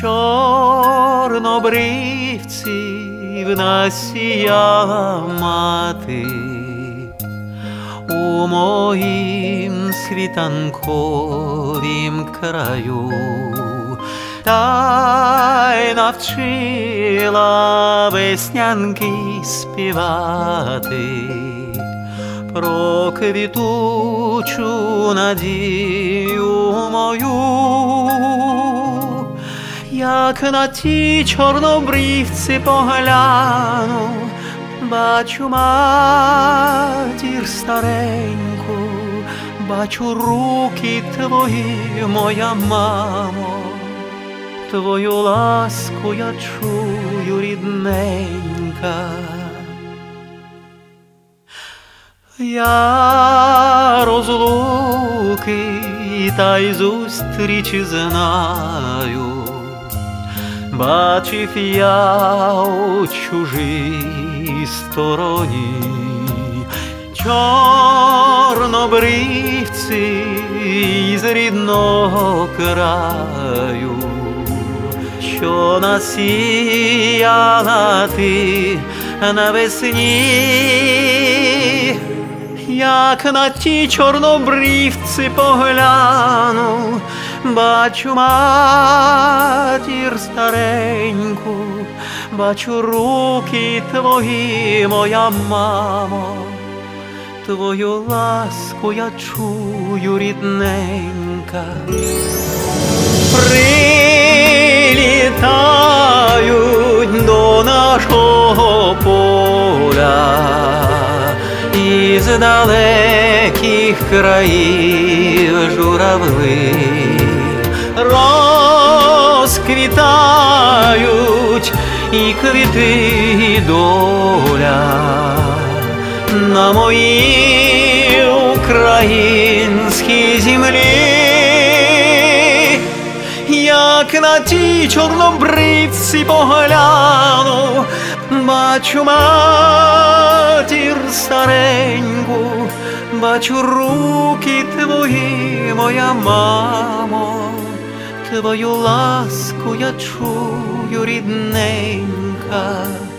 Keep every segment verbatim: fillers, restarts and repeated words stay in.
чорнобривців насіяла мати у моїм світанковім краю, та й навчила веснянки співати про квітучу надію мою. Як на ті чорнобривці погляну, бачу матір стареньку, бачу руки твої, моя мамо, твою ласку я чую, рідненька. Я розлуки та й зустрічі знаю, бачив я у чужій стороні чорнобривці із рідного краю, що насіяла ти навесні. Як на ті чорнобривці погляну, бачу матір стареньку, бачу руки твої, моя мамо, твою ласку я чую, рідненька. Прилітають до нашого поля із далеких країв журавли, розквітають і квіти, і доля на моїй українській землі. Як на ті чорнобривці погляну, бачу матір стареньку, бачу руки твої, моя мамо, твою ласку я чую, рідненька.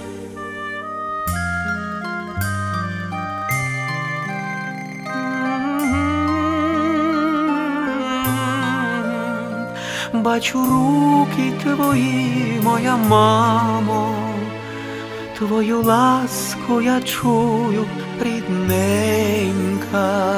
Бачу руки твої, моя мамо, твою ласку я чую, рідненька.